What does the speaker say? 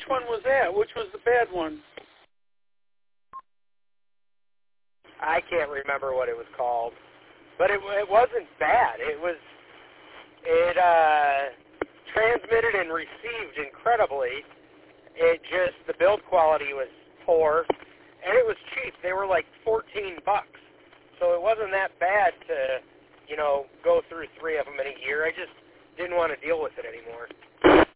one was that? Which was the bad one? I can't remember what it was called, but it wasn't bad. It transmitted and received incredibly. It just, the build quality was poor, and it was cheap. They were like $14, so it wasn't that bad to, go through 3 of them in a year. I just didn't want to deal with it anymore.